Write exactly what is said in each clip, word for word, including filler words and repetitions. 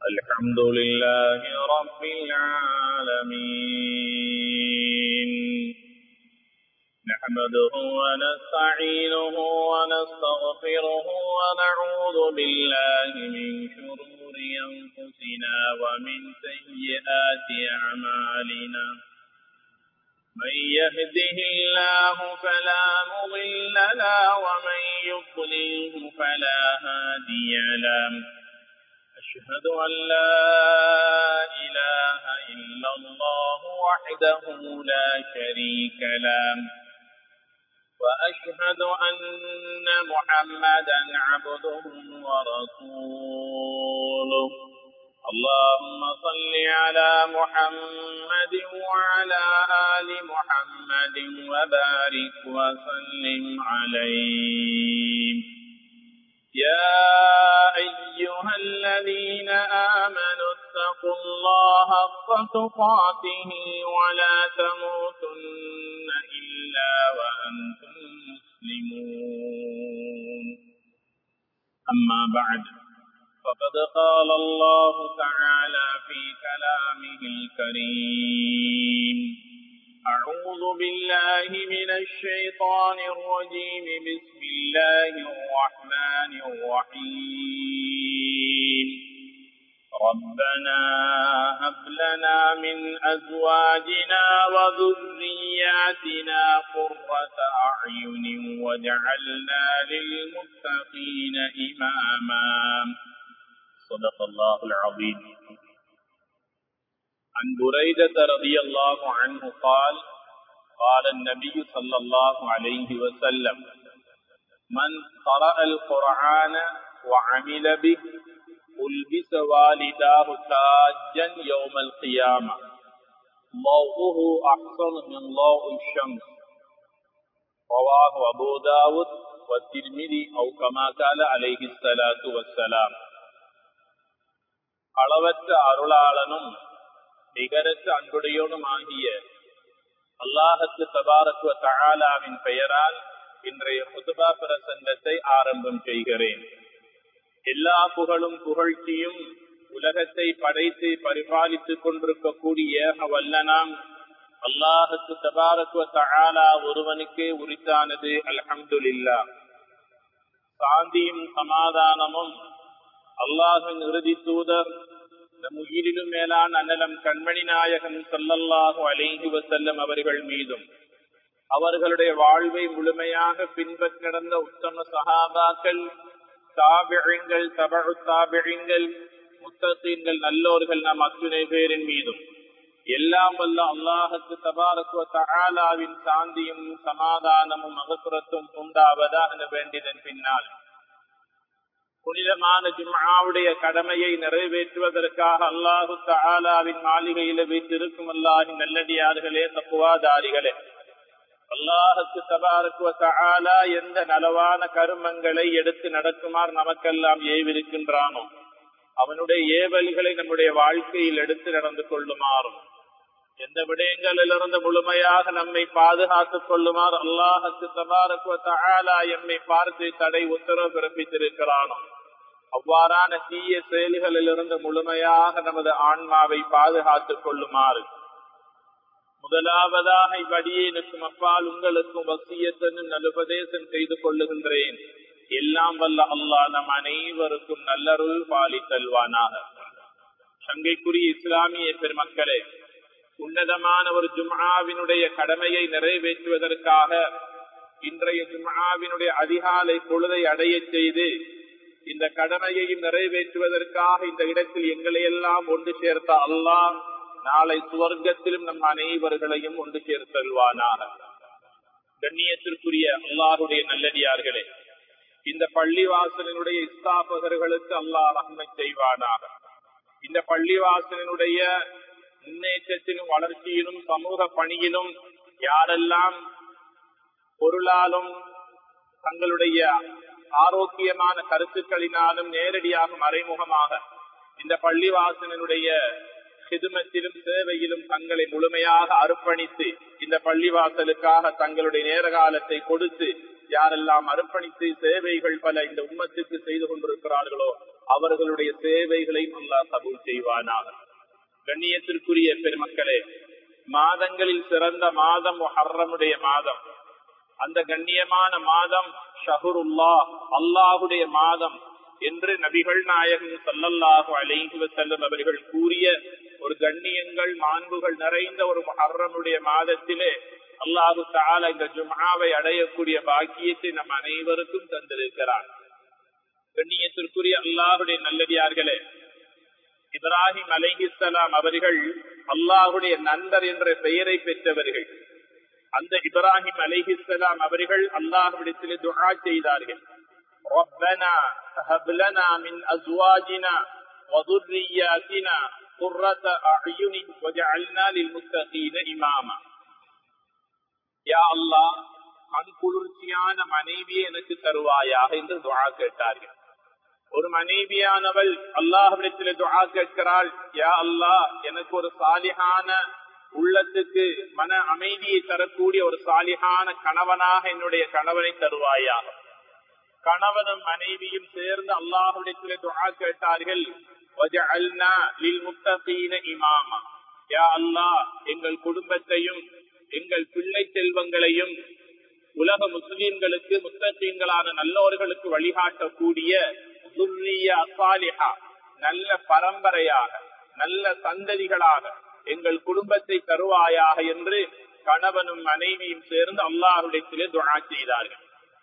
الحمد لله رب العالمين نحمده ونستعينه ونستغفره ونعوذ بالله من شرور أنفسنا ومن سيئات أعمالنا من يهده الله فلا مضل له ومن يضلله فلا هادي له أشهد أن لا إله إلا الله وحده لا شريك له وأشهد أن محمدا عبده ورسوله اللهم صل على محمد وعلى آل محمد وبارك وسلم عليه يا أيها الذين آمنوا اتقوا الله حق تقاته ولا تموتن إلا وأنتم مسلمون أما بعد فقد قال الله تعالى في كلامه الكريم أعوذ بالله من الشيطان الرجيم بسم الله الرحمن الرحيم ربنا هب لنا من أزواجنا وذرياتنا قرة أعين واجعلنا للمتقين إماما صدق الله العظيم عن بريدة رضي الله عنه قال قال النبي صلى الله عليه وسلم من قرأ القرآن وعمل به ألبس والداه تاجا يوم القيامة ضوءه أحسن من ضوء الشمس رواه أبو داود والترمذي أو كما قال عليه الصلاة والسلام அளவற்ற அருளாளனும் நிகரற்ற அன்புடையோனும் ஆகிய அல்லாஹ்வுக்கு தபாரக் வ தஆலாவின் பெயரால் இன்றைய குதுபா பிரசங்கத்தை ஆரம்பம் செய்கிறேன். எல்லா புகழும் புகழ்ச்சியும் உலகத்தை படைத்து பரிபாலித்துக் கொண்டிருக்கக்கூடிய வல்லனாம் அல்லாஹ்வுக்கு தபாரக் வ தஆலா ஒருவனுக்கே உரித்தானது. அல்ஹம்துலில்லாஹ். சாந்தியும் சமாதானமும் அல்லாஹ்வின் இறுதி தூதர் நம் உயிரிலும் மேலான அன்னலம் கண்மணி நாயகம் ஸல்லல்லாஹு அலைஹி வஸல்லம் அவர்கள் மீதும் அவர்களுடைய வாழ்வை முழுமையாக பின்பற்றி நடந்த உத்தம சஹாபாக்கள், தாபிஈன்கள், தபஉ தாபிஈன்கள், முத்தகீன்கள், நல்லோர்கள் நம் அத்துணை பேரின் மீதும் எல்லாம் வல்ல அல்லாஹ்வுக்கு தபாரக் வ தஆலாவின் சாந்தியும் சமாதானமும் மக்ஃபிரத்தும் உண்டாவதாக வேண்டியதன் பின்னால் புனிதமான ஜும்ஆவுடைய கடமையை நிறைவேற்றுவதற்காக அல்லாஹு தஆலாவின் மாளிகையில வீற்றிருக்கும் அல்லாஹ்வின் நல்லடியார்களே, தக்வாதாரிகளே, அல்லாஹ்வுக்கு தபாரக் வ தஆலா எந்த நலவான கர்மங்களை எடுத்து நடக்குமாறு நமக்கெல்லாம் ஏவிருக்கின்றானோ அவனுடைய ஏவல்களை நம்முடைய வாழ்க்கையில் எடுத்து நடந்து கொள்ளுமாறும் எந்த விடயங்களிலிருந்து முழுமையாக நம்மை பாதுகாத்துக் கொள்ளுமாறு அல்லாஹ்வுக்கு தபாரக் வ தஆலா எம்மை பார்த்து தடை உத்தரவு பிறப்பித்திருக்கிறானோ அவ்வாறான தீய செயல்களிலிருந்து முழுமையாக நமது ஆன்மாவை பாதுகாத்துக் கொள்ளுமாறு முதலாவதாக இவ்வடியேனுக்கும் அப்பால் உங்களுக்கும் வசியத்தனும் நல்லுபதேசம் செய்து கொள்ளுகின்றேன். எல்லாம் வல்ல அல்லாஹ் நம் அனைவருக்கும் நல்லருள் பாலித்தல்வானாக. சங்கைக்குரிய இஸ்லாமிய பெருமக்களே, உன்னதமான ஒரு ஜும்ஆவினுடைய கடமையை நிறைவேற்றுவதற்காக இன்றைய ஜும்ஆவினுடைய அதிகாலை பொழுதை அடைய செய்து இந்த கடமையையும் நிறைவேற்றுவதற்காக இந்த இடத்தில் எங்களை எல்லாம் ஒன்று சேர்த்த அல்லாஹ் நாளை சுவர்க்கத்திலும் நம் அனைவர்களையும் ஒன்று சேர்த்தல்வானாக. கண்ணியத்திற்குரிய அல்லாஹுடைய நல்லடியார்களே, இந்த பள்ளிவாசலினுடைய இஸ்தாபகர்களுக்கு அல்லாஹ் ரஹ்மத் செய்வானாக. இந்த பள்ளிவாசலினுடைய முன்னேற்றத்திலும் வளர்ச்சியிலும் சமூக பணியிலும் யாரெல்லாம் பொருளாலும் தங்களுடைய ஆரோக்கியமான கருத்துக்களினாலும் நேரடியாக மறைமுகமாக இந்த பள்ளிவாசலினுடைய ஹிதுமத்திலும் சேவையிலும் தங்களை முழுமையாக அர்ப்பணித்து இந்த பள்ளிவாசலுக்காக தங்களுடைய நேர காலத்தை கொடுத்து யாரெல்லாம் அர்ப்பணித்து சேவைகள் பல இந்த உம்மத்துக்கு செய்து கொண்டிருக்கிறார்களோ அவர்களுடைய சேவைகளையும் அல்லாஹ் கபூல் செய்வானாக. கண்ணியத்திற்குரிய பெருமக்களே, மாதங்களில் சிறந்த மாதம் முஹர்ரமுடைய மாதம். அந்த கண்ணியமான மாதம் ஷஹ்ருல்லாஹ், அல்லாஹுடைய மாதம் என்று நபிகள் நாயகம் ஸல்லல்லாஹு அலைஹி வஸல்லம் அவர்கள் கூறிய ஒரு கண்ணியங்கள் மாண்புகள் நிறைந்த ஒரு முஹர்ரமுடைய மாதத்திலே அல்லாஹு தஆலா இந்த ஜும்ஆவை அடையக்கூடிய பாக்கியத்தை நம் அனைவருக்கும் தந்திருக்கிறார். கண்ணியத்திற்குரிய அல்லாஹுடைய நல்லடியார்களே, இப்ராஹிம் அலைஹிஸ்ஸலாம் அவர்கள் அல்லாஹுடைய நண்பர் என்ற பெயரை பெற்றவர்கள். அந்த இப்ராஹிம் அலைஹிஸ்ஸலாம் அவர்கள் அல்லாஹ்விடத்திலே துஆ செய்தார்கள். ரப்பனா ஹப் லனா மின் அஸ்வாஜினா வ ذُرِّيَّاتِنَا قُرَّةَ أَعْيُنٍ وَاجْعَلْنَا لِلْمُتَّقِينَ إِمَامًا. யா அல்லாஹ், கண் குளிர்ச்சியான மனைவியை எனக்கு தருவாயாக என்று துஆ கேட்டார்கள். ஒரு மனைவியானவள் அல்லாஹ்விடத்திலே துஆ கேட்கிறாள், யா அல்லாஹ், எனக்கு ஒரு சாலிஹான உள்ளத்துக்கு மன அமைதியை தரக்கூடிய ஒரு சாலிஹான கணவனாக என்னுடைய கணவனை தருவாயாக. கணவனும் மனைவியும் சேர்ந்து அல்லாஹ்விடத்திலே துஆ கேட்டார்கள், வஜஅல்னா லில்முத்தகீன இமாமா. யா அல்லாஹ், எங்கள் குடும்பத்தையும் எங்கள் பிள்ளை செல்வங்களையும் உலக முஸ்லிம்களுக்கு முத்தகீன்களான நல்லோர்களுக்கு வழிகாட்டக்கூடிய நல்ல பரம்பரையாக நல்ல சந்ததிகளாக எங்கள் குடும்பத்தை தருவாயாக என்று கணவனும் மனைவியும் சேர்ந்து அல்லாஹ்விடத்திலே துஆ செய்தார்கள்.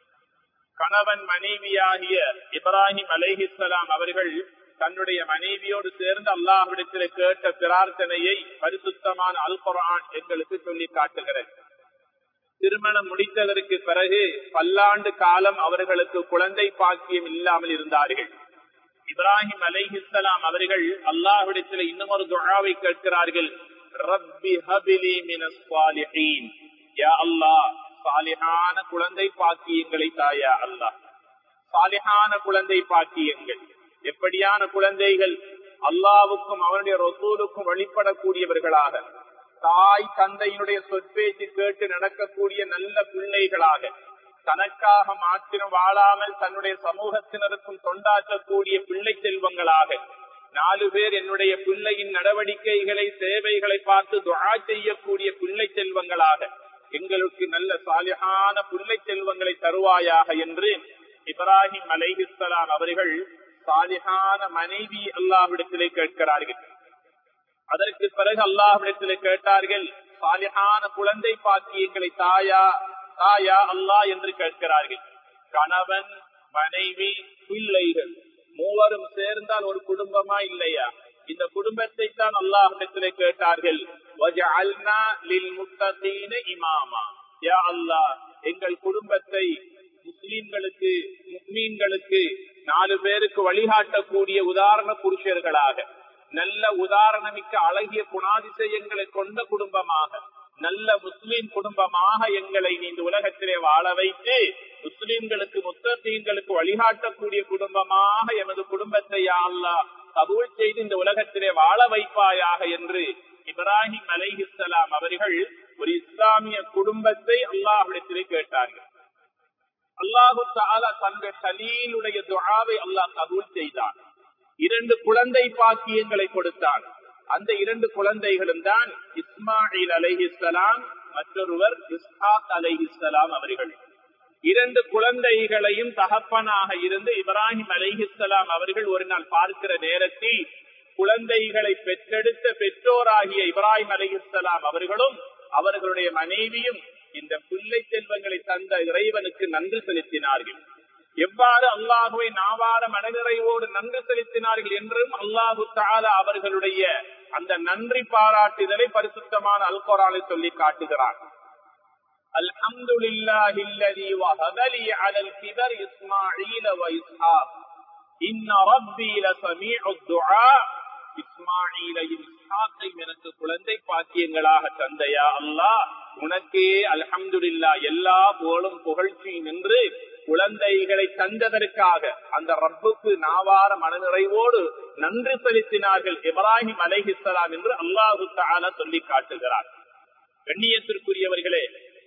கணவன் மனைவியாகிய இப்ராஹிம் அலைஹிஸ்ஸலாம் அவர்கள் தன்னுடைய மனைவியோடு சேர்ந்து அல்லாஹ்விடத்திலே கேட்ட பிரார்த்தனையை பரிசுத்தமான அல் குர்ஆன் எங்களுக்கு சொல்லி காட்டுகிறது. திருமணம் முடித்ததற்கு பிறகு பல்லாண்டு காலம் அவர்களுக்கு குழந்தை பாக்கியம் இல்லாமல் இருந்தார்கள். இப்ராஹிம் அலைஹிஸ்ஸலாம் அவர்கள் அல்லாஹ்விடத்தில் இன்னும் ஒரு துஆவை கேட்கிறார்கள். ரப்பி ஹபிலி மினஸ் ஸாலிஹீன். யா அல்லாஹ், சாலிஹான குழந்தை பாக்கியங்களை தாயா அல்லாஹ். சாலிஹான குழந்தை பாக்கியங்கள் எப்படியான குழந்தைகள்? அல்லாஹ்வுக்கும் அவருடைய ரசூலுக்கும் வழிபடக்கூடியவர்களாக, தாய் தந்தையினுடைய சொற்பேச்சு கேட்டு நடக்கக்கூடிய நல்ல பிள்ளைகளாக, தனக்காக மாத்திரம் வாழாமல் தன்னுடைய சமூகத்தினருக்கும் தொண்டாற்றக்கூடிய பிள்ளை செல்வங்களாக, நாலு பேர் என்னுடைய பிள்ளையின் நடவடிக்கைகளை சேவைகளை பார்த்து துஆ செய்யக்கூடிய பிள்ளை செல்வங்களாக, எங்களுக்கு நல்ல சாலிஹான பிள்ளை செல்வங்களை தருவாயாக என்று இப்ராஹிம் அலைஹிஸ்ஸலாம் அவர்கள் சாலிஹான மனைவி அல்லாஹ்விடத்திலே கேட்கிறார்கள். அதற்கு பிறகு அல்லாஹ்விடத்திலே கேட்டார்கள், சாலிஹான குழந்தை பாக்கியங்களை தாயா தாயா அல்லாஹ் என்று கேட்கிறார்கள். கணவன் மனைவி பிள்ளைகள் மூவரும் சேர்ந்தால் ஒரு குடும்பமா இல்லையா? இந்த குடும்பத்தை தான் அல்லாஹ்விடத்திலே கேட்டார்கள். வஜஅல்னா லில்முத்தகீன இமாமா. யா அல்லாஹ், எங்கள் குடும்பத்தை முஸ்லிம்களுக்கு முஃமின்களுக்கு நாலு பேருக்கு வழிகாட்டக்கூடிய உதாரண புருஷர்களாக, நல்ல உதாரணமிக்க அழகிய குணாதிசயங்களை கொண்ட குடும்பமாக, நல்ல முஸ்லிம் குடும்பமாக எங்களை இந்த உலகத்திலே வாழ வைத்து முஸ்லிம்களுக்கு முத்தகீன்களுக்கு வழிகாட்டக்கூடிய குடும்பமாக எமது குடும்பத்தை யா அல்லாஹ் கபூல் செய்து இந்த உலகத்திலே வாழ வைப்பாயாக என்று இப்ராஹிம் அலைஹிஸ்ஸலாம் அவர்கள் ஒரு இஸ்லாமிய குடும்பத்தை அல்லாஹ்விடத்திலே கேட்டார்கள். அல்லாஹு தஆலா தன்னுடைய கலீலுடைய துஆவை அல்லாஹ் கபூல் செய்தான். இரண்டு குழந்தை பாக்கியங்களை கொடுத்தான். அந்த இரண்டு குழந்தைகளும் தான் இஸ்மாயில் அலைஹிஸ்ஸலாம், மற்றொருவர் இஸ்ஹாக் அலைஹிஸ்ஸலாம் அவர்கள். இரண்டு குழந்தைகளையும் தகப்பனாக இருந்து இப்ராஹிம் அலைஹிஸ்ஸலாம் அவர்கள் ஒரு நாள் பார்க்கிற நேரத்தில் குழந்தைகளை பெற்றெடுத்த பெற்றோராகிய இப்ராஹிம் அலைஹிஸ்ஸலாம் அவர்களும் அவர்களுடைய மனைவியும் இந்த பிள்ளை செல்வங்களை தந்த இறைவனுக்கு நன்றி செலுத்தினார்கள். எவ்வாறு அல்லாஹுவை நாவார மனநிறைவோடு நன்றி செலுத்தினார்கள் என்றும் அல்லாஹு தஆலா அவர்களுடைய அந்த நன்றி பாராட்டுதலை பரிசுத்தமான அல் குர்ஆனில் சொல்லி காட்டுகிறார். அல்ஹம்துலில்லாஹி அல்லதி வஹப லி அலல் கிபர் இஸ்மாஈல வ இஸ்ஹாக் இன்ன ரப்பி லஸமீஉத் துஆ. இஸ்மாஈலையும் இஸ்ஹாக்கையும் எனக்கு குழந்தை பாக்கியங்களாக தந்தையா அல்லாஹ், உனக்கே அல்ஹம்துலில்லாஹ் எல்லா புகழும் புகழ்ச்சியும் என்று குழந்தைகளை தந்ததற்காக அந்த ரப்புக்கு நாவார மனநிறைவோடு நன்றி செலுத்தினார்கள் இப்ராஹிம் அலைஹிஸ்ஸலாம் என்று அல்லாஹு தஆலா சொல்லி காட்டுகிறார். கண்ணியத்திற்குரியவர்களே,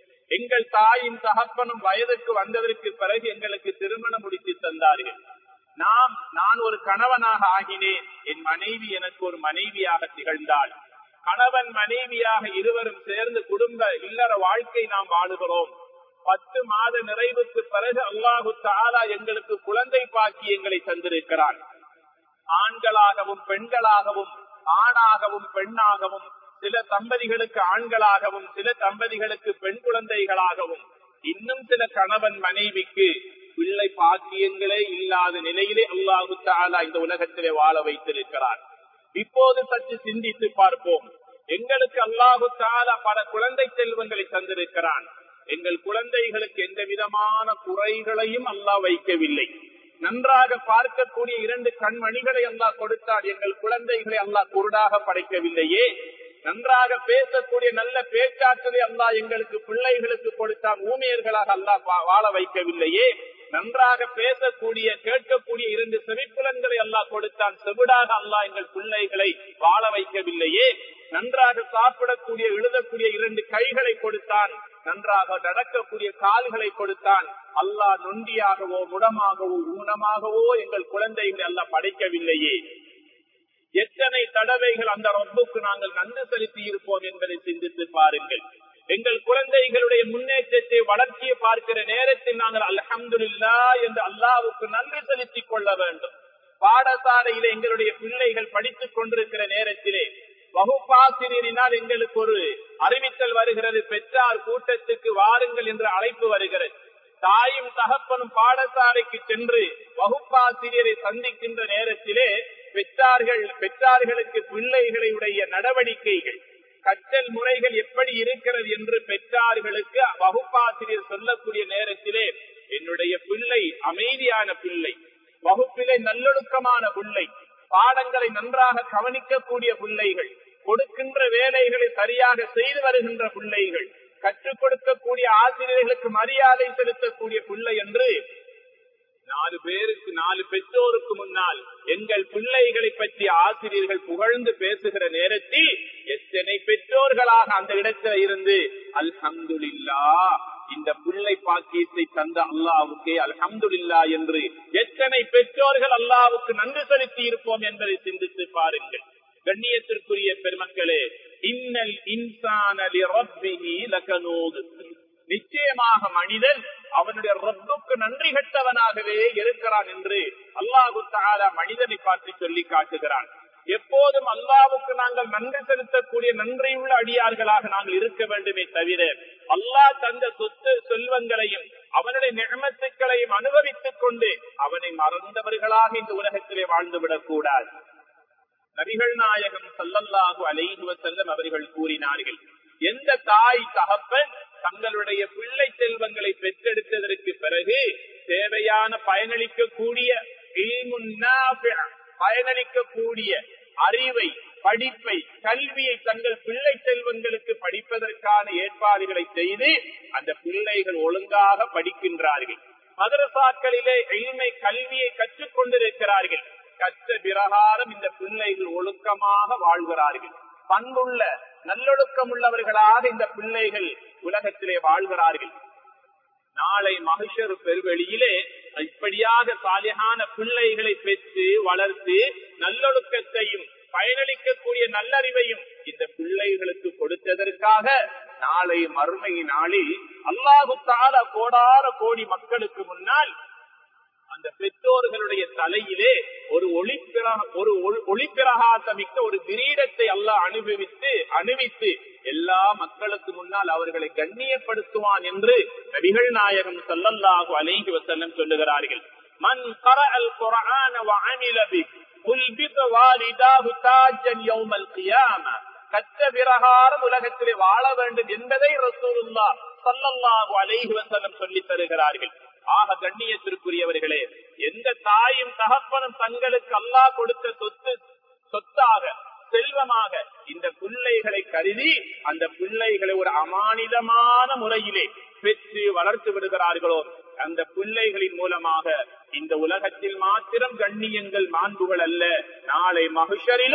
எங்கள் தாயின் தகப்பனும் வயதுக்கு வந்ததற்கு பிறகு எங்களுக்கு திருமணம் முடித்து தந்தார்கள். நாம் நான் ஒரு கணவனாக ஆகினேன், என் மனைவி எனக்கு ஒரு மனைவியாக திகழ்ந்தாள். கணவன் மனைவியாக இருவரும் சேர்ந்து குடும்ப இல்லற வாழ்க்கை நாம் வாழுகிறோம். பத்து மாத நிறைவுக்கு பிறகு அல்லாஹு தஆலா எங்களுக்கு குழந்தை பாக்கியங்களை தந்திருக்கிறான். ஆண்களாகவும் பெண்களாகவும், ஆணாகவும் பெண்ணாகவும், சில தம்பதிகளுக்கு ஆண்களாகவும் சில தம்பதிகளுக்கு பெண் குழந்தைகளாகவும், இன்னும் சில கணவன் மனைவிக்கு பிள்ளை பாக்கியங்களே இல்லாத நிலையிலே அல்லாஹு தஆலா இந்த உலகத்திலே வாழ வைத்திருக்கிறார். இப்போது சற்று சிந்தித்து பார்ப்போம். எங்களுக்கு அல்லாஹு தஆலா பல குழந்தை செல்வங்களை தந்திருக்கிறான். எங்கள் குழந்தைகளுக்கு எந்த விதமான குறைகளையும் அல்லாஹ் வைக்கவில்லை. நன்றாக பார்க்கக்கூடிய இரண்டு கண்மணிகளை அல்லாஹ் கொடுத்தார். எங்கள் குழந்தைகளை அல்லாஹ் குருடாக படைக்கவில்லையே. நன்றாக பேசக்கூடிய நல்ல பேச்சாற்றலை அல்லாஹ் எங்களுக்கு பிள்ளைகளுக்கு கொடுத்தான். ஊமையர்களாக அல்லாஹ் வாழ வைக்கவில்லையே. நன்றாக பேசக்கூடிய கேட்கக்கூடிய இரண்டு செவிப்புலன்களை அல்லாஹ் கொடுத்தான். செவிடாக அல்லாஹ் எங்கள் பிள்ளைகளை வாழ வைக்கவில்லையே. நன்றாக சாப்பிடக்கூடிய எழுதக்கூடிய இரண்டு கைகளை கொடுத்தான். நன்றாக நடக்கக்கூடிய கால்களை கொடுத்தான். அல்லாஹ் நொண்டியாகவோ முடமாகவோ ஊனமாகவோ எங்கள் குழந்தைகளை அல்லாஹ் படைக்கவில்லையே. எத்தனை தடவைகள் அந்த ரப்புக்கு நாங்கள் நன்றி செலுத்தி இருப்போம் என்பதை சிந்தித்து பாருங்கள். எங்கள் குழந்தைகளுடைய முன்னேற்றத்தை வளர்ச்சியை பார்க்கிற நேரத்தில் நாங்கள் அல்ஹம்துலில்லாஹ் என்று அல்லாஹ்வுக்கு நன்றி செலுத்திக் கொள்ள வேண்டும். பாடசாலையில எங்களுடைய பிள்ளைகள் படித்துக் கொண்டிருக்கிற நேரத்திலே வகுப்பாசிரியரினால் எங்களுக்கு ஒரு அறிவித்தல் வருகிறது, பெற்றார் கூட்டத்துக்கு வாருங்கள் என்ற அழைப்பு வருகிறது. தாயும் தகப்பனும் பாடசாலைக்கு சென்று வகுப்பாசிரியரை சந்திக்கின்ற நேரத்திலே பெற்றார்கள் பெற்றார்களுக்கு பிள்ளைகளுடைய நடவடிக்கைகள், கற்றல் முறைகள் எப்படி இருக்கிறது என்று பெற்றார்களுக்கு வகுப்பாசிரியர் சொல்லக்கூடிய நேரத்திலே என்னுடைய பிள்ளை அமைதியான பிள்ளை, வகுப்பிலே நல்லொழுக்கமான பிள்ளை, பாடங்களை நன்றாக கவனிக்கக்கூடிய பிள்ளைகள், கொடுக்கின்ற வேலைகளை சரியாக செய்து வருகின்ற பிள்ளைகள், கற்றுக் கொடுக்கக்கூடிய ஆசிரியர்களுக்கு மரியாதை செலுத்தக்கூடிய பிள்ளை என்று நாலு பேருக்கு நாலு பெற்றோருக்கு முன்னால் எங்கள் பிள்ளைகளை பற்றி ஆசிரியர்கள் புகழ்ந்து பேசுகிற நேரத்தில் எத்தனை பெற்றோர்களாக அந்த இடத்துல இருந்து அல்ஹம்துலில்லாஹ் இந்த பிள்ளை பாக்கியத்தை தந்த அல்லாஹ்வுக்கே அல்ஹம்துலில்லாஹ் என்று எத்தனை பெற்றோர்கள் அல்லாஹ்வுக்கு நன்றி செலுத்தி இருப்போம் என்பதை சிந்தித்து பாருங்கள். கண்ணியத்திற்குரிய பெருமக்களே, இன்னல் இன்சான லிரப்பிஹி லகனூத், நிச்சயமாக மனிதன் அவனுடைய ரப்புக்கு நன்றி கெட்டவனாகவே இருக்கிறான் என்று அல்லாஹு தஆலா மனிதனை பார்த்து சொல்லி காட்டுகிறான். எப்போதும் அல்லாஹ்வுக்கு நாங்கள் நன்றி செலுத்தக்கூடிய நன்றியுள்ள அடியார்களாக நாங்கள் இருக்க வேண்டுமே தவிர அல்லாஹ் தந்த சொத்து செல்வங்களையும் அவனுடைய நிஅமத்துக்களையும் அனுபவித்துக் கொண்டு அவனை மறந்தவர்களாக இந்த உலகத்திலே வாழ்ந்துவிடக் கூடாது. நபிகள் நாயகம் ஸல்லல்லாஹு அலைஹி வஸல்லம் அவர்கள் கூறினார்கள், எந்த தாய் தகப்பன் தங்களுடைய பிள்ளை செல்வங்களை பெற்றெடுத்ததற்கு பிறகு தேவையான பயனளிக்கக்கூடிய பயனளிக்கக்கூடிய அறிவை, படிப்பை, கல்வியை தங்கள் பிள்ளை செல்வங்களுக்கு படிப்பதற்கான ஏற்பாடுகளை செய்து அந்த பிள்ளைகள் ஒழுங்காக படிக்கின்றார்கள். மதரசாக்களிலே இல்மை கல்வியை கற்றுக் கொண்டிருக்கிறார்கள். கற்ற பிரகாரம் இந்த பிள்ளைகள் ஒழுக்கமாக வாழ்கிறார்கள். பண்புள்ள நல்லொழுக்கம் உள்ளவர்களாக இந்த பிள்ளைகள் உலகத்திலே வாழ்கிறார்கள். நாளை மஹ்ஷர் பெருவெளியிலே இப்படியாக சாலிஹான பிள்ளைகளை பெற்று வளர்த்து நல்லொழுக்கத்தையும் பயனளிக்கக்கூடிய நல்லறிவையும் இந்த பிள்ளைகளுக்கு கொடுத்ததற்காக நாளை மறுமை நாளில் அல்லாஹு தஆலா கோடான கோடி மக்களுக்கு முன்னால் அந்த பெற்றோர்களுடைய தலையிலே ஒரு ஒளிப்பிரக ஒரு ஒளிப்பிரகாசமிக்க ஒரு கிரீடத்தை அல்லாஹ் அனுபவித்து அணிவித்து எல்லா மக்களுக்கு முன்னால் அவர்களை கண்ணியப்படுத்துவான் என்று நபிகள் நாயகம் ஸல்லல்லாஹு அலைஹி வஸல்லம் சொல்லுகிறார்கள். மன் கரஅல் குர்ஆன வ அமில பிஹி உல்பித வாலிதாஹு தாஜன் யௌமல் கியாமா, கற்ற பிரகாரம் உலகத்திலே வாழ வேண்டும் என்பதை ரசூலுல்லாஹ் ஸல்லல்லாஹு அலைஹி வஸல்லம் சொல்லி தருகிறார்கள். ஆக கண்ணியத்திற்குரியவர்களே, எந்த தாயும் தகப்பனும் தங்களுக்கு அல்லாஹ் கொடுத்த சொத்து சொத்தாக செல்வமாக இந்த பிள்ளைகளை கருதி அந்த பிள்ளைகளை ஒரு அமானிதமான முறையிலே பெற்று வளர்த்து விடுகிறார்களோ அந்த பிள்ளைகளின் மூலமாக இந்த உலகத்தில் மாத்திரம் கண்ணியங்கள் மாண்புகள் அல்ல, நாளை மஹ்ஷரிலும்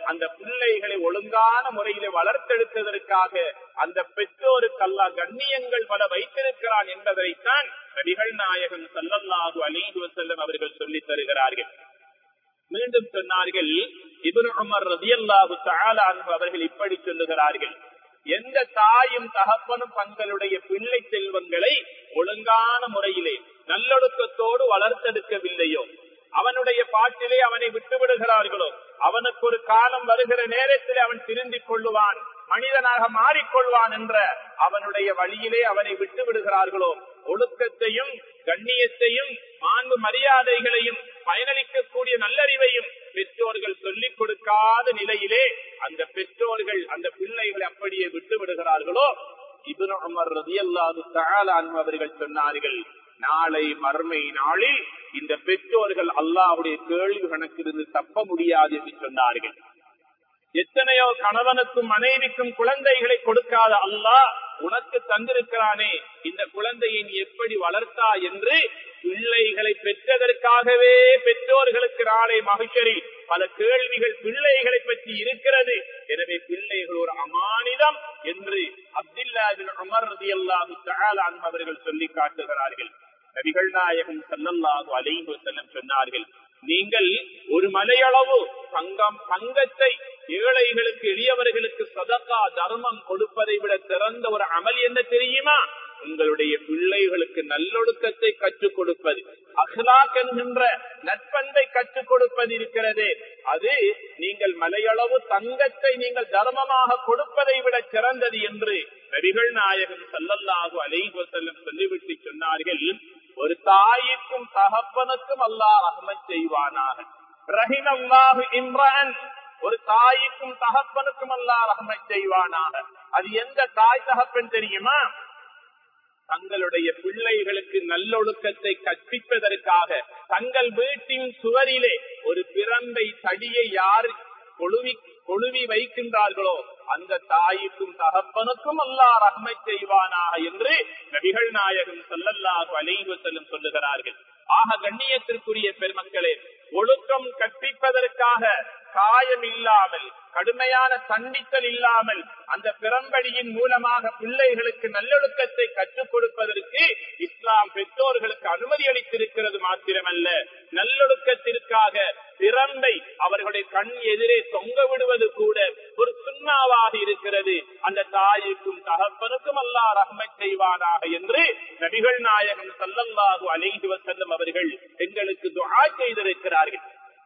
அந்த பிள்ளைகளை ஒழுங்கான முறையிலே வளர்த்தெடுத்ததற்காக அந்த பெற்றோருக்கு அல்லாஹ் கண்ணியங்கள் பல வைத்திருக்கிறான் என்பதைத்தான் நபிகள் நாயகம் ஸல்லல்லாஹு அலைஹி வஸல்லம் அவர்கள் சொல்லித் தருகிறார்கள். மீண்டும் சொன்னார்கள், இப்னு உமர் ரலியல்லாஹு தஆலா அன்ஹு அவர்கள் இப்படி சொல்லுகிறார்கள், எந்த தாயும் தகப்பனும் தங்களுடைய பிள்ளை செல்வங்களை ஒழுங்கான முறையிலே நல்லொழுக்கத்தோடு வளர்த்தெடுக்கவில்லையோ, அவனுடைய பாட்டிலே அவனை விட்டு விடுகிறார்களோ, அவனுக்கு ஒரு காலம் வருகிற நேரத்தில் அவன் திருந்திக் கொள்ளுவான், மனிதனாக மாறிக்கொள்வான் என்ற அவனுடைய வழியிலே அவனை விட்டு விடுகிறார்களோ, ஒழுக்கத்தையும் கண்ணியத்தையும் மாண்பு மரியாதைகளையும் பயனளிக்கக்கூடிய நல்லறிவையும் பெற்றோர்கள் சொல்லிக் கொடுக்காத நிலையிலே அந்த பெற்றோர்கள் அந்த பிள்ளைகளை அப்படியே விட்டு விடுகிறார்களோ, இப்னு உமர் ரலியல்லாஹு தஆலா அன்ஹு அவர்கள் சொன்னார்கள், நாளை மறுமை நாளில் இந்த பெற்றோர்கள் அல்லாஹ்வுடைய கேள்வி கணக்கிலிருந்து தப்ப முடியாது என்று சொன்னார்கள். எத்தனையோ கணவனுக்கும் மனைவிக்கும் குழந்தைகளை கொடுக்காத அல்லாஹ் உனக்கு தந்திருக்கிறானே, இந்த குழந்தையை நீ எப்படி வளர்த்தா என்று பிள்ளைகளை பெற்றதற்காகவே பெற்றோர்களுக்கு நாளை மஹ்ஷரில் பல கேள்விகள் பிள்ளைகளை பற்றி இருக்கிறது. எனவே பிள்ளைகள் ஒரு அமானிதம் என்று அப்துல்லாஹ் இப்னு உமர் ரலியல்லாஹு தஆலா அன்ஹு அவர்கள் சொல்லி காட்டுகிறார்கள். நபிகள் நாயகம் ஸல்லல்லாஹு அலைஹி வஸல்லம் சொன்னார்கள், நீங்கள் ஒரு மலையளவு தங்கம் தங்கத்தை ஏழைகளுக்கு எளியவர்களுக்கு சதகா தர்மம் கொடுப்பதை விட சிறந்த ஒரு அமல் என்ன தெரியுமா? உங்களுடைய பிள்ளைகளுக்கு நல்லொழுக்கத்தை கற்றுக் கொடுப்பது, அஹ்லாக் என்கின்ற நற்பண்பை கற்றுக் கொடுப்பது இருக்கிறது. அது நீங்கள் மலையளவு தங்கத்தை நீங்கள் தர்மமாக கொடுப்பதை விட சிறந்தது என்று நபிகள் நாயகம் ஸல்லல்லாஹு அலைஹி வஸல்லம் சொல்லிவிட்டு சொன்னார்கள், ஒரு தாய்க்கும் தகப்பனுக்கும் அல்லாஹ் ரஹ்மத் செய்வானாக. ரஹிமல்லாஹு இம்ரான், ஒரு தாய்க்கும் தகப்பனுக்கும் அல்லாஹ் ரஹ்மத் செய்வானாக. அது எந்த தாய் தகப்பன் தெரியுமா? தங்களுடைய பிள்ளைகளுக்கு நல்லொழுக்கத்தை கற்பிப்பதற்காக தங்கள் வீட்டின் சுவரிலே ஒரு பிரம்பை தடியை யார் கொழுவி கொழுவி வைக்கின்றார்களோ அந்த தாய்க்கும் தகப்பனுக்கும் அல்லாஹ் ரஹ்மத் செய்வானாக என்று நபிகள் நாயகம் ஸல்லல்லாஹு அலைஹி வஸல்லம் சொல்லுகிறார்கள். ஆக கண்ணியத்திற்குரிய பெருமக்களே, ஒழுக்கம் கற்பிப்பதற்காக காயம் இல்லாமல், கடுமையான தண்டித்தல் இல்லாமல் அந்த பிரம்படியின் மூலமாக பிள்ளைகளுக்கு நல்லொழுக்கத்தை கற்றுக் கொடுப்பதற்கு இஸ்லாம் பெற்றோர்களுக்கு அனுமதி அளித்திருக்கிறது. மாத்திரமல்ல, நல்லொழுக்கத்திற்காக பிரம்பை அவர்களுடைய கண் எதிரே தொங்க விடுவது கூட ஒரு சுன்னாவாக இருக்கிறது. அந்த தாய்க்கும் தகப்பனுக்கும் அல்லாஹ் ரஹ்மத் செய்வானாக என்று நபிகள் நாயகம் ஸல்லல்லாஹு அலைஹி வஸல்லம் அவர்கள் எங்களுக்கு துஆ செய்திருக்கிறார்கள்.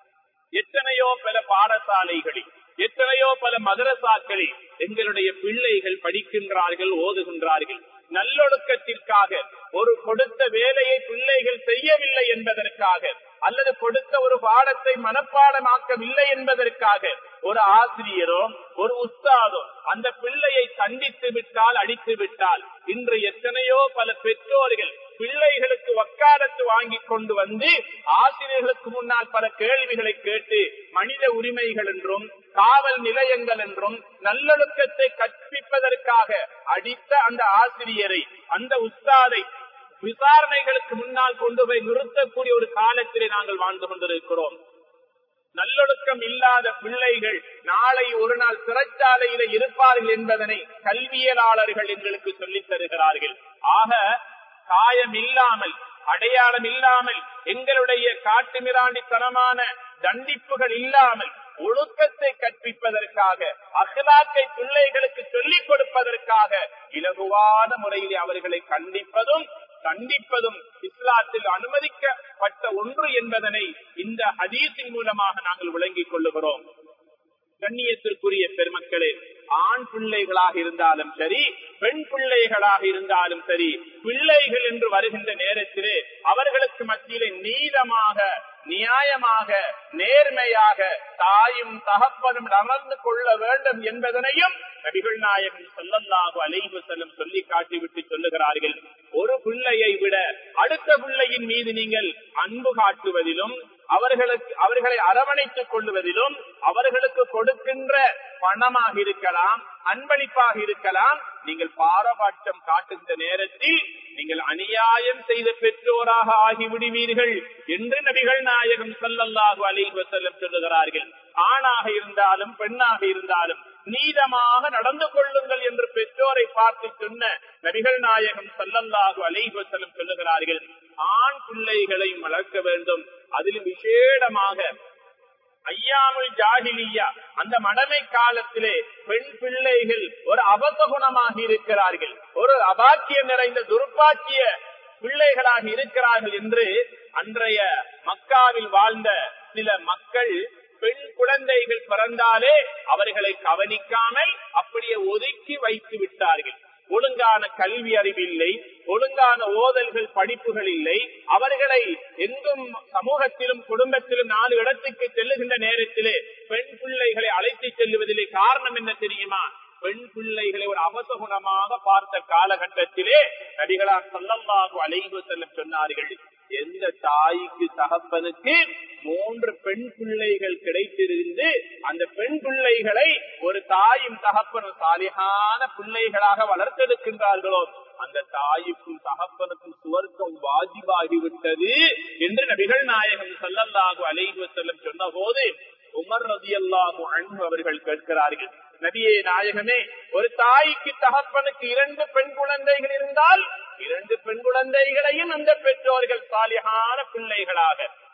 எத்தனையோ பல பாடசாலைகளில், எத்தனையோ பல மதரசாக்களில் எங்களுடைய பிள்ளைகள் படிக்கின்றார்கள், ஓதுகின்றார்கள். நல்லொழுக்கத்திற்காக ஒரு கொடுத்த வேலையை பிள்ளைகள் செய்யவில்லை என்பதற்காக, அல்லது கொடுத்த ஒரு பாடத்தை மனப்பாடமாக்கவில்லை என்பதற்காக ஒரு ஆசிரியரோ ஒரு உஸ்தாதோ அந்த பிள்ளையை தண்டித்து விட்டால், அடித்து விட்டால், இன்று எத்தனையோ பல பெற்றோர்கள் பிள்ளைகளுக்கு வக்காலத்து வாங்கி கொண்டு வந்து ஆசிரியர்களுக்கு முன்னால் பல கேள்விகளை கேட்டு மனித உரிமைகள் என்றும் காவல் நிலையங்கள் என்றும் நல்லொழுக்கத்தை கற்பிப்பதற்காக அடித்த அந்த ஆசிரியரை, அந்த உஸ்தாதை விசாரணைகளுக்கு முன்னால் கொண்டு போய் நிறுத்தக்கூடிய ஒரு காலத்திலே நாங்கள் வாழ்ந்து கொண்டிருக்கிறோம். நல்லொழுக்கம் இல்லாத பிள்ளைகள் நாளை ஒரு நாள் சிறைச்சாலையில இருப்பார்கள் என்பதனை கல்வியலாளர்கள் எங்களுக்கு சொல்லித் தருகிறார்கள். ஆக காயம் இல்லாமல், அடையாளம் இல்லாமல், எங்களுடைய காட்டுமிராண்டித்தனமான தண்டிப்புகள் இல்லாமல் ஒழுக்கத்தை கற்பிப்பதற்காக, அஹ்லாக்கை பிள்ளைகளுக்கு சொல்லிக் கொடுப்பதற்காக இலகுவான முறையில் அவர்களை கண்டிப்பதும் தண்டிப்பதும் இஸ்லாத்தில் அனுமதிக்கப்பட்ட ஒன்று என்பதனை இந்த ஹதீஸின் மூலமாக நாங்கள் விளங்கிக் கொள்ளுகிறோம். கண்ணியத்திற்குரிய பெருமக்களே, ஆண் பிள்ளைகளாக இருந்தாலும் சரி, பெண் பிள்ளைகளாக இருந்தாலும் சரி, பிள்ளைகள் என்று வருகின்ற நேரத்திலே அவர்களுக்கு மத்தியிலே நீதமாக, நியாயமாக, நேர்மையாக தாயும் தகப்பனும் நடந்து கொள்ள வேண்டும் என்பதனையும் நபிகள் நாயகம் ஸல்லல்லாஹு அலைஹி வஸல்லம் சொல்லி காட்டிவிட்டு சொல்லுகிறார்கள். ஒரு பிள்ளையை விட அடுத்த பிள்ளையின் மீது நீங்கள் அன்பு காட்டுவதிலும், அவர்களுக்கு அவர்களை அரவணைத்துக் கொள்வதிலும், அவர்களுக்கு கொடுக்கின்ற பணமாக இருக்கலாம், அன்பளிப்பாக இருக்கலாம், நீங்கள் பாரபட்சம் காட்டுகின்ற நேரத்தில் நீங்கள் அநியாயம் செய்த பெற்றோராக ஆகிவிடுவீர்கள் என்று நபிகள் நாயகம் ஸல்லல்லாஹு அலைஹி வஸல்லம் சொல்லுகிறார்கள். ஆணாக இருந்தாலும் பெண்ணாக இருந்தாலும் நீதமாக நடந்து கொள்ளுங்கள் என்று பெற்றோரை பார்த்து சொன்ன நபிகள் நாயகம் ஸல்லல்லாஹு அலைஹி வஸல்லம் சொல்லுகிறார்கள், ஆண் பிள்ளைகளை வளர்க்க வேண்டும். அதிலும் விசேடமாக ஐயாமுல் ஜாஹிலியா அந்த மடமை காலத்திலே பெண் பிள்ளைகள் ஒரு அபசகுணமாக இருக்கிறார்கள், ஒரு அபாக்கியம் நிறைந்த துர்பாக்கிய பிள்ளைகளாக இருக்கிறார்கள் என்று அன்றைய மக்காவில் வாழ்ந்த சில மக்கள் பெண் குழந்தைகள் பிறந்தாலே அவர்களை கவனிக்காமல் அப்படியே ஒதுக்கி வைத்து விட்டார்கள். ஒழுங்கான கல்வி அறிவில்லை, ஒழுங்கான ஓதல்கள் படிப்புகள் இல்லை. அவர்களை எங்கும் சமூகத்திலும் குடும்பத்திலும் நாலு இடத்துக்கு செல்லுகின்ற நேரத்திலே பெண் பிள்ளைகளை அழைத்து செல்லுவதிலே காரணம் என்ன தெரியுமா? பெண் பிள்ளைகளை ஒரு அவசகுணமாக பார்த்த காலகட்டத்திலே நபிகளார் ஸல்லல்லாஹு அலைஹி வஸல்லம் சொன்னார்கள், எந்த தாய்க்கு தகப்பனுக்கு மூன்று பெண் பிள்ளைகள் கிடைத்திருந்து அந்த பெண் பிள்ளைகளை ஒரு தாயும் தகப்பனும் சாலிஹான பிள்ளைகளாக வளர்த்தெடுக்கின்றார்களோ அந்த தாய்க்கும் தகப்பனுக்கும் சுவர்க்கம் வாஜிபாகிவிட்டது என்று நபிகள் நாயகம் ஸல்லல்லாஹு அலைஹி வஸல்லம் சொன்ன போது உமர் ரலியல்லாஹு அன்ஹு அவர்கள் கேட்கிறார்கள், நபியே நாயகமே, ஒரு தாய்க்கு தகப்பனுக்கு இரண்டு பெண் குழந்தைகள் இருந்தால் இரண்டு பெண் குழந்தைகளையும் அந்த பெற்றோர்கள் சாலிஹான பிள்ளைகளாக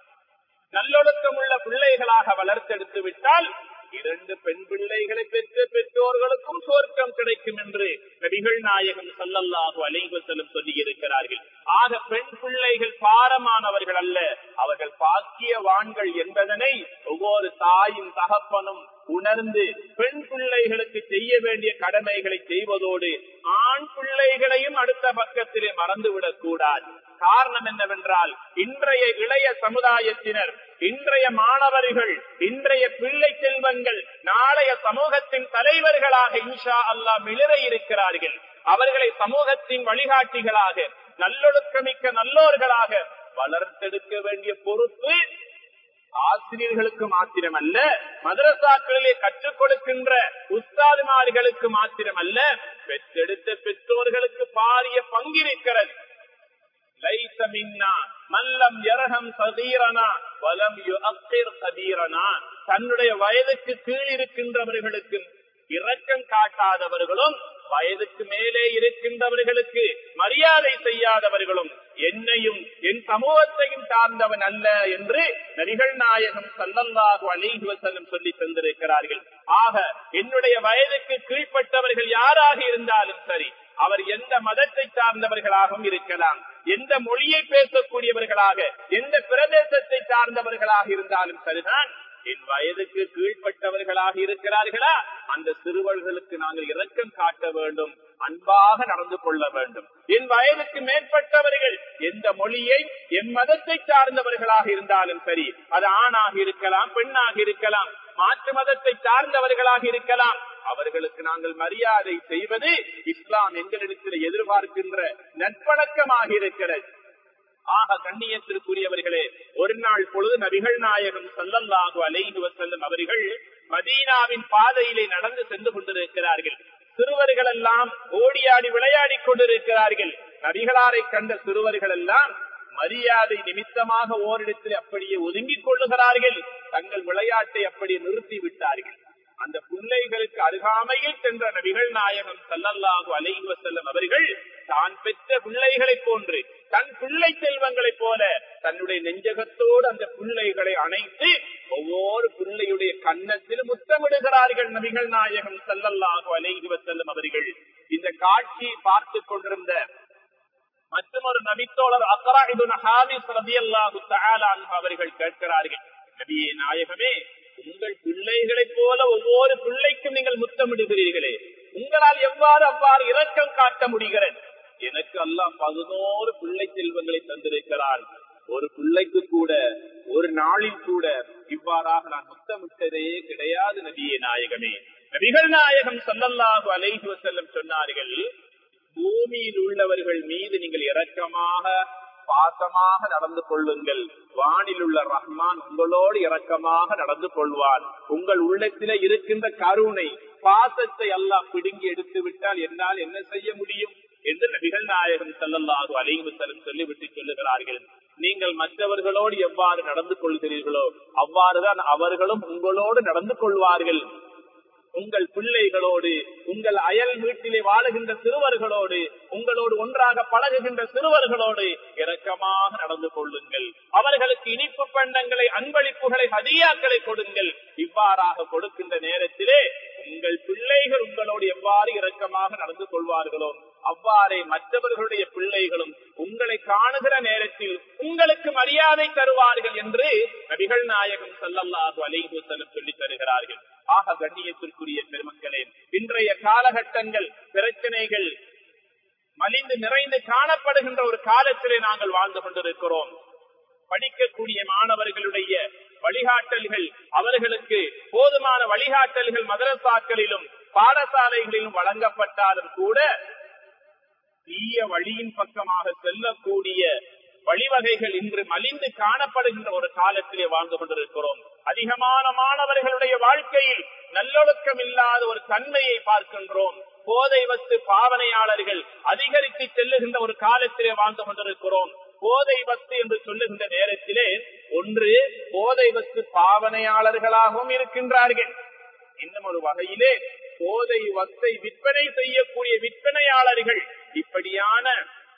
நல்லொழுக்கம் உள்ள பிள்ளைகளாக வளர்த்தெடுத்து விட்டால் இரண்டு பெண் பிள்ளைகளை பெற்ற பெற்றோர்களுக்கும் சொர்க்கம் கிடைக்கும் என்று நபிகள் நாயகம் ஸல்லல்லாஹு அலைஹி வஸல்லம் சொல்லி இருக்கிறார்கள். ஆக பெண் பிள்ளைகள் பாரமானவர்கள் அல்ல, அவர்கள் பாக்கியவான்கள் என்பதனை ஒவ்வொரு தாயும் தகப்பனும் உணர்ந்து பெண் பிள்ளைகளுக்கு செய்ய வேண்டிய கடமைகளை செய்வதோடு ஆண் பிள்ளைகளையும் அடுத்த பக்கத்திலே மறந்துவிடக் கூடாது. காரணம் என்னவென்றால் இன்றைய இளைய சமுதாயத்தினர், இன்றைய மாணவர்கள், இன்றைய பிள்ளை செல்வங்கள் நாளைய சமூகத்தின் தலைவர்களாக இன்ஷா அல்லாஹ் மிளிர இருக்கிறார்கள். அவர்களை சமூகத்தின் வழிகாட்டிகளாக நல்லொழுக்கமிக்க நல்லோர்களாக வளர்த்தெடுக்க வேண்டிய பொறுப்பு ஆசிரியர்களுக்கு மாத்திரமல்ல, மதரசாக்களிலே கற்றுக் கொடுக்கின்ற உஸ்தாதுமார்களுக்கு மாத்திரமல்ல, பெற்றெடுத்த பெற்றோர்களுக்கு பாரிய பங்கிருக்கிறது. லைஸ மின்னா மல்லம் யர்ஹம் சகீரனா வலம் யுஅக்கிர் கபீரனா. தன்னுடைய வயதுக்கு கீழ் இருக்கின்றவர்களுக்கு இரக்கம் காட்டாதவர்களும் வயதுக்கு மேலே இருக்கின்றவர்களுக்கு மரியாதை செய்யாதவர்களும் என்னையும் என் சமூகத்தையும் சார்ந்தவன் அல்ல என்று நபிகள் நாயகம் ஸல்லல்லாஹு அலைஹி வஸல்லம் சொல்லி தந்திருக்கிறார்கள். ஆக என்னுடைய வயதுக்கு கீழ்ப்பட்டவர்கள் யாராக இருந்தாலும் சரி, அவர் எந்த மதத்தை சார்ந்தவர்களாகவும் இருக்கலாம், எந்த மொழியை பேசக்கூடியவர்களாக, எந்த பிரதேசத்தை சார்ந்தவர்களாக இருந்தாலும் சரிதான், என் வயதுக்கு கீழ்ப்பட்டவர்களாக இருக்கிறார்களா, அந்த சிறுவர்களுக்கு நாங்கள் இரக்கம் காட்ட வேண்டும், அன்பாக நடந்து கொள்ள வேண்டும். என் வயதுக்கு மேற்பட்டவர்கள் எந்த மொழியை, என் மதத்தை சார்ந்தவர்களாக இருந்தாலும் சரி, அது ஆணாக இருக்கலாம், பெண்ணாக இருக்கலாம், மாற்று மதத்தை சார்ந்தவர்களாக இருக்கலாம், அவர்களுக்கு நாங்கள் மரியாதை செய்வது இஸ்லாம் எங்களிடத்தில் எதிர்பார்க்கின்ற நற்பழக்கமாக இருக்கிறது. ஆக கண்ணியத்திற்குரியவர்களே, ஒரு நாள் பொழுது நபிகள் நாயகம் ஸல்லல்லாஹு அலைஹி வஸல்லம் அவர்கள் மதீனாவின் பாதையிலே நடந்து சென்று கொண்டிருக்கிறார்கள். சிறுவர்கள் எல்லாம் ஓடியாடி விளையாடி கொண்டிருக்கிறார்கள். நபிகளாரை கண்ட சிறுவர்கள் எல்லாம் மரியாதை நிமித்தமாக ஓரிடத்தில் அப்படியே ஒதுங்கிக் கொள்ளுகிறார்கள். தங்கள் விளையாட்டை அப்படியே நிறுத்தி விட்டார்கள். அந்த பிள்ளைகளுக்கு அருகாமையில் சென்ற நபிகள் நாயகம் ஸல்லல்லாஹு அலைஹி வஸல்லம் அவர்கள் தான் பெற்ற பிள்ளைகளை போன்று, தன் பிள்ளை செல்வங்களை போல தன்னுடைய நெஞ்சகத்தோடு அந்த பிள்ளைகளை அணைத்து ஒவ்வொரு பிள்ளையுடைய கன்னத்தில் முத்தமிடுகிறார்கள் நபிகள் நாயகம் ஸல்லல்லாஹு அலைஹி வஸல்லம் அவர்கள். இந்த காட்சியை பார்த்து கொண்டிருந்த மற்றொரு நபித்தோழர் அக்ரா இப்னு ஹாபிஸ் ரலியல்லாஹு தஆலா அன்ஹு அவர்கள் கேட்கிறார்கள், நபியே நாயகமே, உங்கள் பிள்ளைகளை போல ஒவ்வொரு பிள்ளைக்கும் நீங்கள் முத்தமிடுகிறீர்களே, உங்களால் எவ்வாறு அவ்வாறு இரக்கம் காட்ட முடிகிறது? எனக்கு அல்லாஹ் பதினோரு பிள்ளை செல்வங்களை தந்திருக்கிறான். ஒரு பிள்ளைக்கு கூட ஒரு நாளில் கூட இவ்வாறாக நான் முத்தமிட்டதே கிடையாது நபியே நாயகமே. நபிகள் நாயகம் ஸல்லல்லாஹு அலைஹி வஸல்லம் சொன்னார்கள், பூமியில் உள்ளவர்கள் மீது நீங்கள் இரக்கமாக பாசமாக நடந்து கொள்ளுங்கள், வானில் உள்ள ரஹ்மான் உங்களோடு இரக்கமாக நடந்து கொள்வான். உங்கள் உள்ளத்திலே இருக்கின்ற கருணை, பாசத்தை அல்லாஹ் பிடுங்கி எடுத்து விட்டால் என்னால் என்ன செய்ய முடியும் என்று நபிகள் நாயகம் ஸல்லல்லாஹு அலைஹி வஸல்லம் சொல்லிவிட்டு சொல்லுகிறார்கள். நீங்கள் மற்றவர்களோடு எவ்வாறு நடந்து கொள்கிறீர்களோ அவ்வாறுதான் அவர்களும் உங்களோடு நடந்து கொள்வார்கள். உங்கள் பிள்ளைகளோடு, உங்கள் அயல் வீட்டிலே வாழுகின்ற சிறுவர்களோடு, உங்களோடு ஒன்றாக பழகுகின்ற சிறுவர்களோடு இரக்கமாக நடந்து கொள்ளுங்கள். அவர்களுக்கு இனிப்பு பண்டங்களை, அன்பளிப்புகளை, ஹதியாக்களை கொடுங்கள். இவ்வாறாக கொடுக்கின்ற நேரத்திலே உங்கள் பிள்ளைகள் உங்களோடு எவ்வாறு இரக்கமாக நடந்து கொள்வார்களோ அவ்வாறே மற்றவர்களுடைய பிள்ளைகளும் உங்களை காணுகிற நேரத்தில் உங்களுக்கு மரியாதை தருவார்கள் என்று நபிகள் நாயகம் ஸல்லல்லாஹு அலைஹி வஸல்லம் சொல்லித் தருகிறார்கள். ஆக கண்ணியத்திற்குரிய பெருமக்களே, இன்றைய காலகட்டங்கள் பிரச்சனைகள் மலிந்து நிறைந்து காணப்படுகின்ற ஒரு காலத்திலே நாங்கள் வாழ்ந்து கொண்டிருக்கிறோம். படிக்கக்கூடிய மாணவர்களுடைய வழிகாட்டல்கள், அவர்களுக்கு போதுமான வழிகாட்டல்கள் மதரசாக்களிலும் பாடசாலைகளிலும் வழங்கப்பட்டாலும் கூட தீய வழியின் பக்கமாக செல்லக்கூடிய வழிவகைகள் இன்று மலிந்து காணப்படுகின்ற ஒரு காலத்திலே வாழ்ந்து கொண்டிருக்கிறோம். அதிகமான மாணவர்களுடைய வாழ்க்கையில் நல்லொழுக்கம் இல்லாத ஒரு தன்மையை பார்க்கின்றோம். போதை வஸ்து பாவனையாளர்கள் அதிகரித்து செல்லுகின்ற ஒரு காலத்திலே வாழ்ந்து கொண்டிருக்கிறோம். போதை வஸ்து என்று சொல்லுகின்ற நேரத்திலே ஒன்று போதை வஸ்து பாவனையாளர்களாகவும் இருக்கின்றார்கள். இன்னும் ஒரு வகையிலே போதை வஸ்தை விற்பனை செய்யக்கூடிய விற்பனையாளர்கள், இப்படியான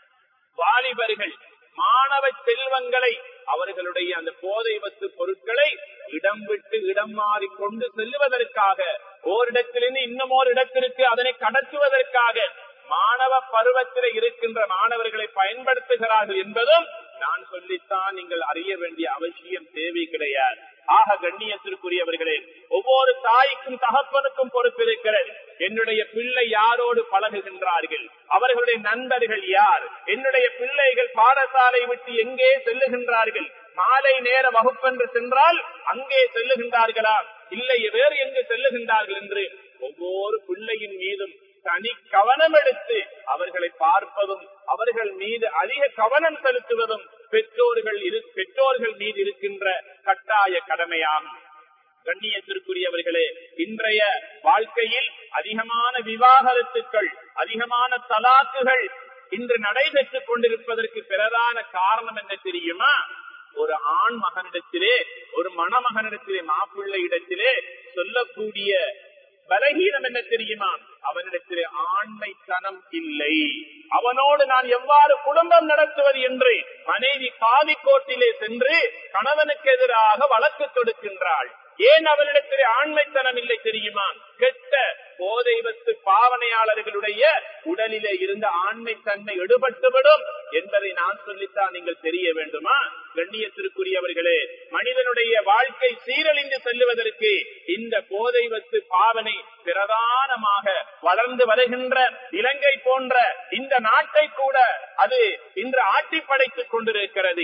வாலிபர்கள் மாணவ செல்வங்களை அவர்களுடைய அந்த போதை வஸ்து பொருட்களை இடம் விட்டு இடம் மாறி கொண்டு செல்லுவதற்காக, ஓரிடத்திலிருந்து இன்னும் ஓர் இடத்திற்கு அதனை கடத்துவதற்காக மாணவ பருவத்தில் இருக்கின்ற மாணவர்களை பயன்படுத்துகிறார்கள் என்பதும் நான் சொல்லித்தான் நீங்கள் அறிய வேண்டிய அவசியம் தேவை கிடையாது. ஆக கண்ணியத்திற்குரியவர்களே, ஒவ்வொரு தாய்க்கும் தகப்பனுக்கும் பொறுப்பிருக்கிறது. என்னுடைய பிள்ளை யாரோடு பழகுகின்றார்கள், அவர்களுடைய நண்பர்கள் யார், என்னுடைய பிள்ளைகள் பாடசாலை விட்டு எங்கே செல்லுகின்றார்கள், மாலை நேர வகுப்பென்று சென்றால் அங்கே செல்லுகின்றார்களா, இல்லை வேறு எங்கு செல்லுகின்றார்கள் என்று ஒவ்வொரு பிள்ளையின் மீதும் தனி கவனம் எடுத்து அவர்களை பார்ப்பதும் அவர்கள் மீது அதிக கவனம் செலுத்துவதும் பெற்றோர்கள் பெற்றோர்கள் மீது இருக்கின்ற கட்டாய கடமையாகும். கண்ணியத்திற்குரியவர்களே, இன்றைய வாழ்க்கையில் அதிகமான விவாகரத்துக்கள், அதிகமான தலாக்குகள் இன்று நடைபெற்றுக் கொண்டிருப்பதற்கு பிரதான காரணம் என்ன தெரியுமா? ஒரு ஆண் மகனிடத்திலே, ஒரு மணமகனிடத்திலே, மாப்பிள்ளை இடத்திலே சொல்லக்கூடிய பலகீனம் என்ன தெரியுமா? அவனிடத்திலே ஆண்மைத்தனம் இல்லை. அவனோடு நான் எவ்வாறு குடும்பம் நடத்துவது என்று மனைவி காதி கோட்டிலே சென்று கணவனுக்கு எதிராக வழக்கு தொடுக்கின்றாள். ஏன் அவனிடத்திலே ஆண்மைத்தனம் இல்லை தெரியுமா? கெட்ட போதை வஸ்து பாவனையாளர்களுடைய உடலிலே இருந்த ஆண்மைத்தன்மை எடுபட்டுவிடும் என்பதை நான் சொல்லித்தான் நீங்கள் தெரிய வேண்டுமா? கண்ணியத்திற்குரியவர்களே, மனிதனுடைய வாழ்க்கை சீரழிந்து செல்லுவதற்கு இந்த போதை வஸ்து பாவனை பிரதானமாக வளர்ந்து வருகின்ற இலங்கை போன்ற இந்த நாட்டை கூட அது இன்று ஆட்டி படைத்துக் கொண்டிருக்கிறது.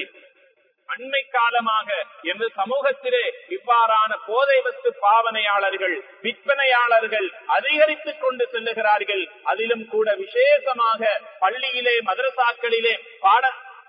அண்மை காலமாக என்ற சமூகத்திலே இவ்வாறான போதை வஸ்து பாவனையாளர்கள், விற்பனையாளர்கள் அதிகரித்துக் கொண்டு செல்லுகிறார்கள். அதிலும் கூட விசேஷமாக பள்ளியிலே, மதரசாக்களிலே, பாட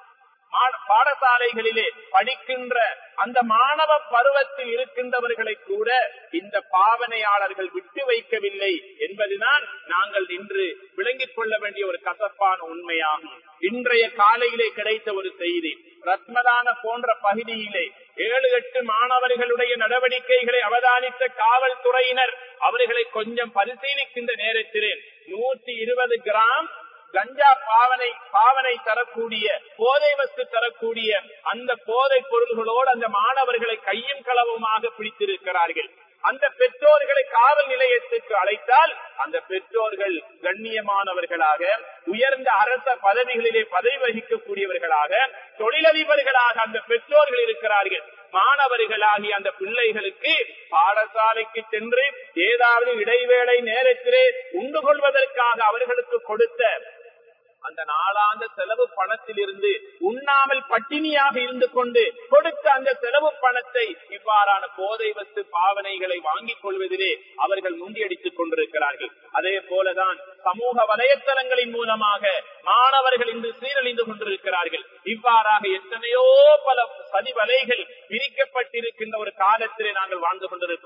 பாடசாலைகளிலே படிக்கின்ற அந்த மாணவ பருவத்தில் இருக்கின்றவர்களை கூட இந்த பாவனையாளர்கள் விட்டு வைக்கவில்லை என்பதுதான் நாங்கள் இன்று விளங்கிக் கொள்ள வேண்டிய ஒரு கசப்பான உண்மையாகும். இன்றைய காலையிலே கிடைத்த ஒரு செய்தி, ரத்மதான போன்ற பகுதியிலே ஏழு எட்டு மாணவர்களுடைய நடவடிக்கைகளை அவதானித்த காவல்துறையினர் அவர்களை கொஞ்சம் பரிசீலிக்கின்ற நேரத்திலே நூற்றி இருபது கிராம் கஞ்சா பாவனை பாவனை தரக்கூடிய, போதை வஸ்து தரக்கூடிய அந்த போதை பொருள்களோடு அந்த மாணவர்களை கையும் களவுமாக பிடித்திருக்கிறார்கள். அந்த பெற்றோர்களை காவல் நிலையத்திற்கு அழைத்தால் அந்த பெற்றோர்கள் கண்ணியமானவர்களாக, உயர்ந்த அரச பதவிகளிலே பதவி வகிக்கக்கூடியவர்களாக, தொழிலதிபர்களாக அந்த பெற்றோர்கள் இருக்கிறார்கள். மாணவர்களாகி அந்த பிள்ளைகளுக்கு பாடசாலைக்கு சென்று ஏதாவது இடைவேளை நேரத்திலே உண்டு கொள்வதற்காக அவர்களுக்கு கொடுத்த அந்த நாளாந்த செலவு பணத்தில் இருந்து உண்ணாமல் பட்டினியாக இருந்து கொண்டு கொடுத்த அந்த செலவு பணத்தை இவ்வாறான போதை வஸ்து பாவனைகளை வாங்கிக் கொள்வதிலே அவர்கள் முந்தியடித்துக் கொண்டிருக்கிறார்கள். அதே போலதான் சமூக வலைத்தளங்களின் மூலமாக மாணவர்கள் இன்று சீரழிந்து கொண்டிருக்கிறார்கள். இவ்வாறாக எத்தனையோ பல சதி வலைகள் விரிக்கப்பட்டிருக்கின்ற ஒரு காலத்திலே நாங்கள் வாழ்ந்து கொண்டிருக்கிறோம்.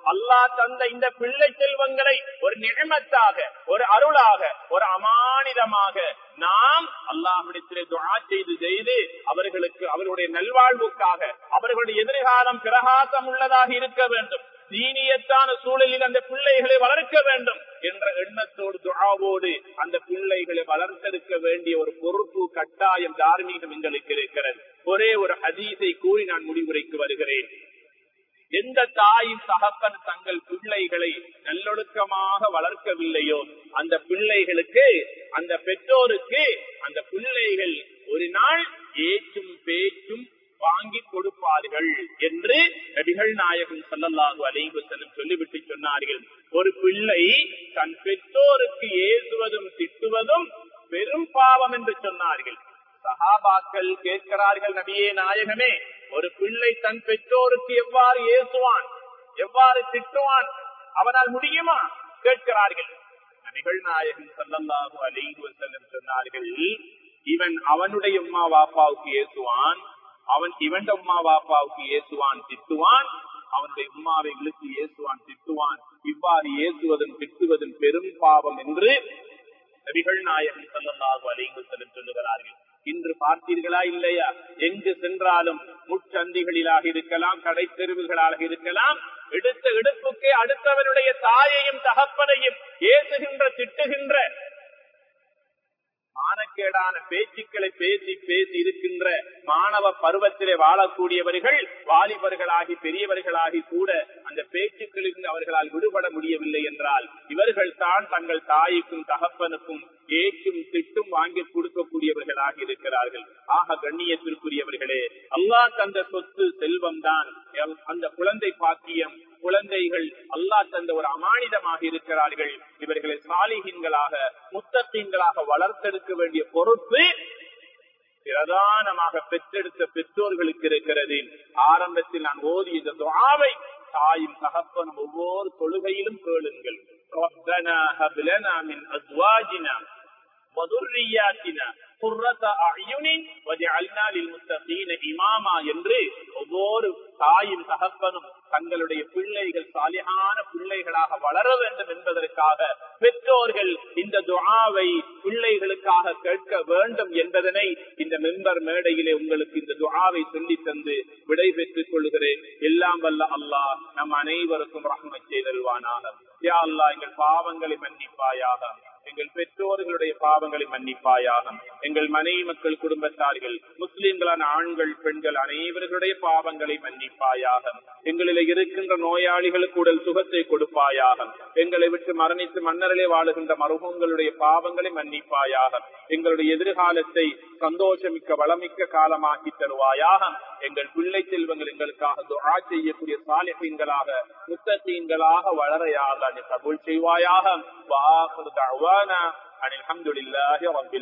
அல்லாஹ் தந்த இந்த பிள்ளை செல்வங்களை ஒரு நியமத்தாக, ஒரு அருளாக, ஒரு அமானிதமாக நாம் அல்லாஹ்விடத்திலே துஆ செய்து செய்து அவர்களுக்கு அவர்களுடைய நல்வாழ்வுக்காக, அவர்களுடைய எதிர்காலம் பிரகாசம் உள்ளதாக இருக்க வேண்டும், தீனியத்தான சூழலில் அந்த பிள்ளைகளை வளர்க்க வேண்டும் என்ற எண்ணத்தோடு துஆவோடு அந்த பிள்ளைகளை வளர்த்தெடுக்க வேண்டிய ஒரு பொறுப்பு, கட்டாயம், தார்மீகம் எங்களுக்கு இருக்கிறது. ஒரே ஒரு ஹதீஸை கூறி நான் முடிவுரைக்கு வருகிறேன். எந்த தாயின் தகப்பன் தங்கள் பிள்ளைகளை நல்லொழுக்கமாக வளர்க்கவில்லையோ அந்த பிள்ளைகளுக்கு, அந்த பெற்றோருக்கு அந்த பிள்ளைகள் ஒரு நாள் ஏச்சும் பேச்சும் வாங்கி கொடுப்பார்கள் என்று நபிகள் நாயகம் ஸல்லல்லாஹு அலைஹி வஸல்லம் சொல்லிவிட்டு சொன்னார்கள். ஒரு பிள்ளை தன் பெற்றோருக்கு ஏசுவதும் திட்டுவதும் பெரும் பாவம் என்று சொன்னார்கள். சஹாபாக்கள் கேட்கிறார்கள், நபியே நாயகமே, ஒரு பிள்ளை தன் பெற்றோருக்கு எவ்வாறு ஏசுவான், எவ்வாறு திட்டுவான், அவனால் முடியுமா கேட்கிறார்கள். நபிகள் நாயகம் ஸல்லல்லாஹு அலைஹி வஸல்லம் சொன்னார்கள், இவன் அவனுடைய உம்மா வாப்பாவுக்கு ஏசுவான், அவன் இவன் உம்மா வாப்பாவுக்கு ஏசுவான், திட்டுவான், அவனுடைய உம்மாவை இழுத்து ஏசுவான், திட்டுவான். இவ்வாறு ஏசுவதும் திட்டுவதும் பெரும் பாவம் என்று நபிகள் நாயகம் ஸல்லல்லாஹு அலைஹி வஸல்லம் சொல்லுகிறார்கள். இன்று பார்த்தீர்களா இல்லையா, எங்கு சென்றாலும் முச்சந்திகளிலாக இருக்கலாம், கடை தெருவுகளாக இருக்கலாம், எடுத்த எடுப்புக்கே அடுத்தவனுடைய தாயையும் தகப்பனையும் ஏசுகின்ற, திட்டுகின்ற, மானக்கேடான பேச்சுக்களை பேசி பேசி இருக்கின்ற மாணவ பருவத்திலே வாழக்கூடியவர்கள் வாலிபர்களாகி பெரியவர்களாகி கூட அந்த பேச்சுக்களில் அவர்களால் விடுபட முடியவில்லை என்றால் இவர்கள் தான் தங்கள் தாய்க்கும் தகப்பனுக்கும் ஏற்றும் திட்டும் வாங்கி கொடுக்கக்கூடியவர்களாக இருக்கிறார்கள். ஆக கண்ணியத்திற்குரியவர்களே, அல்லாஹ் தந்த சொத்து செல்வம் தான் அந்த குழந்தை பாக்கியம். குழந்தைகள் அல்லாஹ் தந்த ஒரு அமானிதமாக இருக்கிறார்கள். இவர்களை சாலிஹீன்களாக, முத்தகீன்களாக வளர்த்தெடுக்க வேண்டிய பொறுப்பு பிரதானமாக பெற்றெடுத்த பெற்றோர்களுக்கு இருக்கிறது. ஆரம்பத்தில் நான் ஓதிய இந்த துஆவை தாயும் தகப்பனும் ஒவ்வொரு தொழுகையிலும் கேளுங்கள். ரப்பனா ஹப் லனா மின் அஸ்வாஜினா வ ذُرِّيَّاتِنَا قُرَّةَ أَعْيُنٍ وَاجْعَلْنَا لِلْمُتَّقِينَ إِمَامًا என்று ஒவ்வொரு தாயும் தகப்பனும் தங்களுடைய பிள்ளைகள் சாலிஹான பிள்ளைகளாக வளர வேண்டும் என்பதற்காக பெற்றோர்கள் இந்த துஆவை பிள்ளைகளுக்காக கேட்க வேண்டும் என்பதனை இந்த மெம்பர் மேடையிலே உங்களுக்கு இந்த துஆவை சொல்லி தந்து விடை பெற்றுக் கொள்கிறேன். எல்லாம் வல்ல அல்லாஹ் நம் அனைவருக்கும் ரஹ்மத் செய்தல்வானாக. யா அல்லாஹ், எங்கள் பாவங்களை மன்னிப்பாயாக, எங்கள் பெற்றோர்களுடைய பாவங்களை மன்னிப்பாயாக, எங்கள் மனைவி மக்கள் குடும்பத்தார்கள் முஸ்லிம்களான ஆண்கள் பெண்கள் அனைவர்களுடைய பாவங்களை மன்னிப்பாயாக, எங்களில் இருக்கின்ற நோயாளிகளுக்கு உடல் சுகத்தை கொடுப்பாயாக, எங்களை விட்டு மரணித்து மன்னரிலே வாழுகின்ற மருகங்களுடைய பாவங்களை மன்னிப்பாயாக, எங்களுடைய எதிர்காலத்தை சந்தோஷமிக்க வளமிக்க காலமாக்கி தருவாயாக. எங்கள் பிள்ளை செல்வங்கள் எங்களுக்காக துஆ செய்யக்கூடிய சாலிஹீன்களாக முத்தகீன்களாக வளர யா அல்லாஹ் கபூல் செய்வாயாக. வ ஆகிரு தஅவானா அனில் ஹம்துலில்லாஹி ரப்பில்